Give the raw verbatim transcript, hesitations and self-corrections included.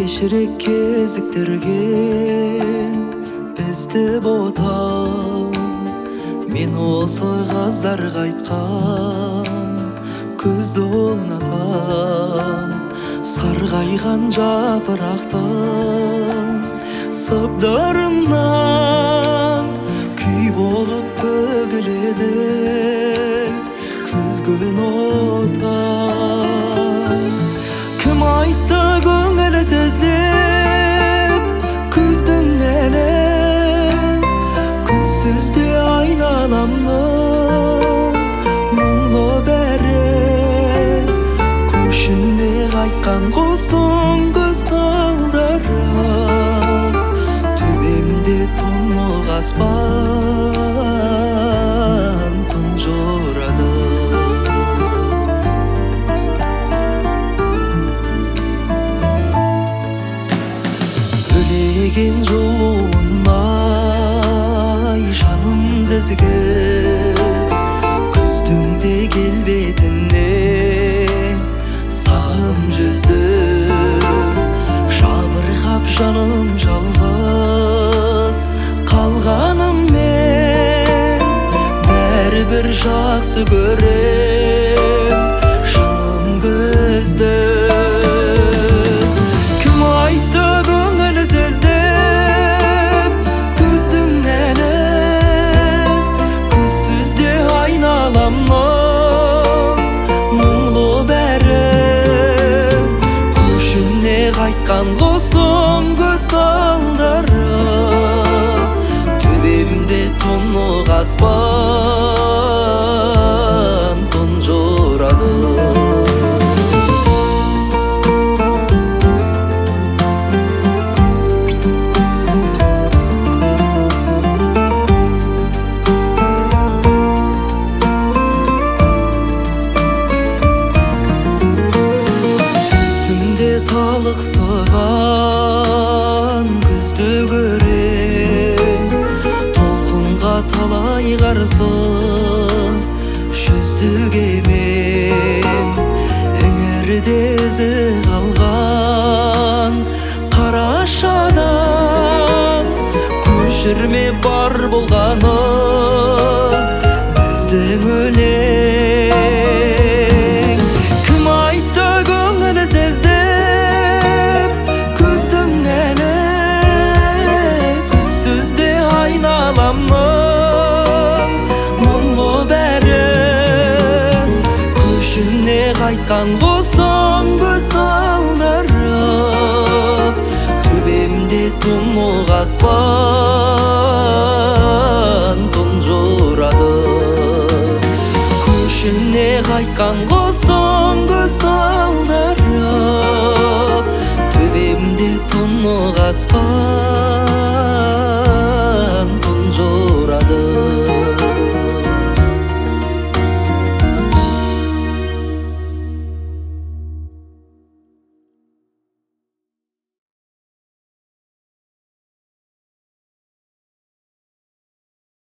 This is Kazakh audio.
кечирек кезиктирген бизди ботам. Мен осы газдарга айткан көздү унатам. Саргайган жапырактын сабдарынан күй болуп төгүлөдү күзгөн отам. Ким айтты көңүл сездеп күздүн эле күзсүздү айналамын мұңлы бәрі көшіне қайтқан құстың көз қалдары төбемде тұнық аспан тұнжырады. Өлеген жолуынмай жанымды ізгіп күздің де келбетіне сағым жүзді. Жабырқап жаным жалғыз қалғаныммен бәрібір жақсы көрем жаным көзді. Кім айтты көңіл сездеп күздің әлі күзсізде айналамын мұңлы бәрі көшіне қайтқан құстың көз талдары төбемде тұнық аспан тұнжырады. Талықсыған күзді көрем толқынға талай қарсы жүздік емем іңірде ізі қалған қарашадан көшірме бар болғаны біздің өлең. Кім айтты көңіл сезді мұңлы бәрі көшіне қайтқан құстың көз талдары төбемде тұнық аспан тұнжырады. Көшіне қайтқан құстың көз талдары төбемде тұнық аспан тұнжырады.